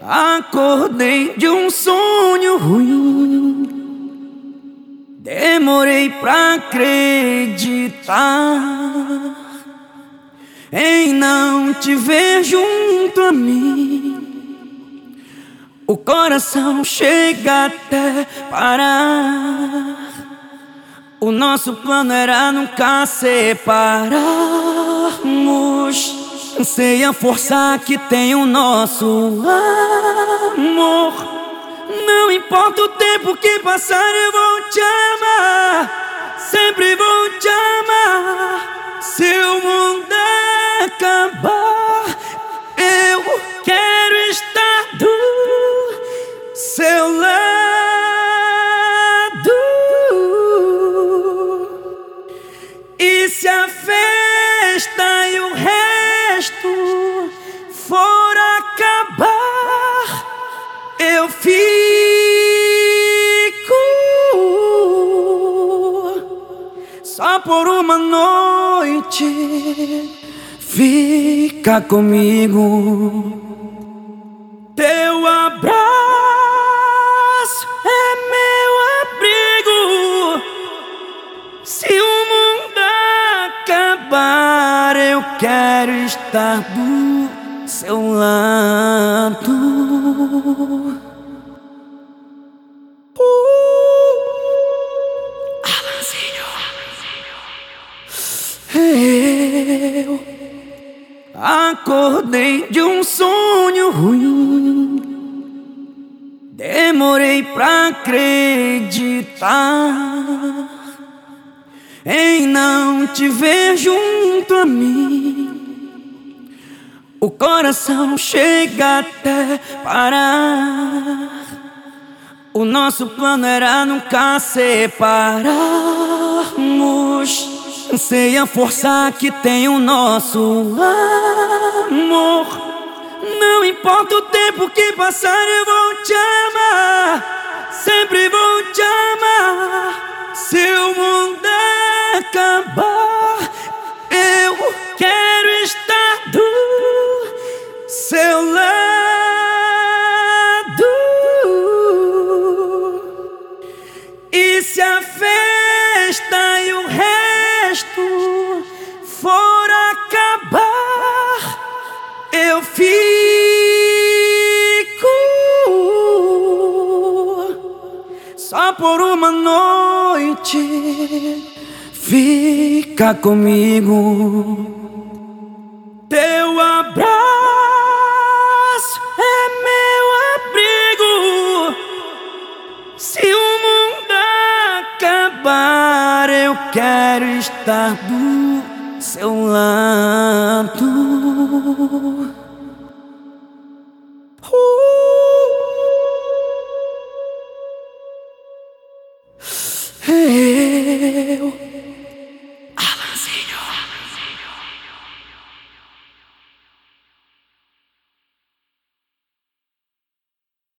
Acordei de um sonho ruim, demorei pra acreditar em não te ver junto a mim. O coração chega até parar. O nosso plano era nunca separarmos. Sei a força que tem o nosso amor. Não importa o tempo que passar, eu vou te amar. Sempre vou te amar. Se o mundo acabar, eu quero estar do seu lado. E se a festa e o resto for acabar, eu fico só por uma noite. Fica comigo. Teu abraço é meu abrigo. Se o mundo acabar, eu quero estar do seu lado. Eu acordei de um sonho ruim, demorei pra acreditar em não te ver junto a mim. O coração chega até parar. O nosso plano era nunca separarmos. Sei a força que tem o nosso amor. Não importa o tempo que passar, eu vou te amar. Sempre vou te amar. Se o mundo acabar, eu quero estar do seu lado. E se a festa e o resto for acabar, eu fico só por uma noite. Fica comigo. Teu abraço é meu abrigo. Se o mundo acabar, eu quero estar do seu lado.